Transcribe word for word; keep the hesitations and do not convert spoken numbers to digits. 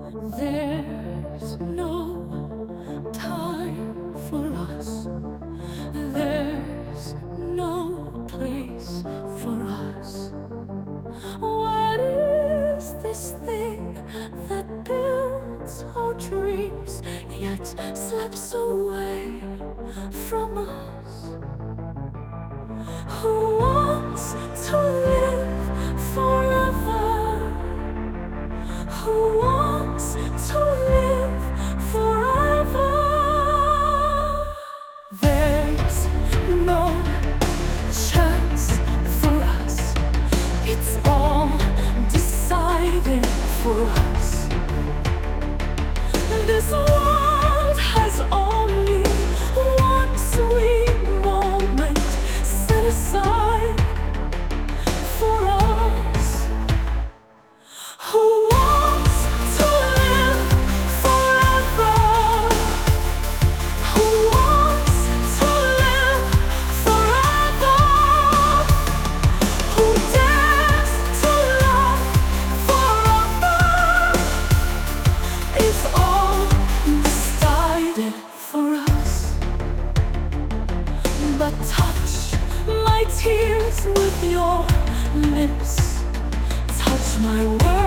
There's no time for us. There's no place for us. What is this thing that builds our dreams yet slips away from us? Who wants to live forever? Who wants to live forever? There's no chance for us. It's all decided for us. This world has only one sweet moment set aside for us. Who wants to live forever? Who wants to live forever? Who dares to love forever? It's all decided for us. But touch my tears with your lips. Touch my words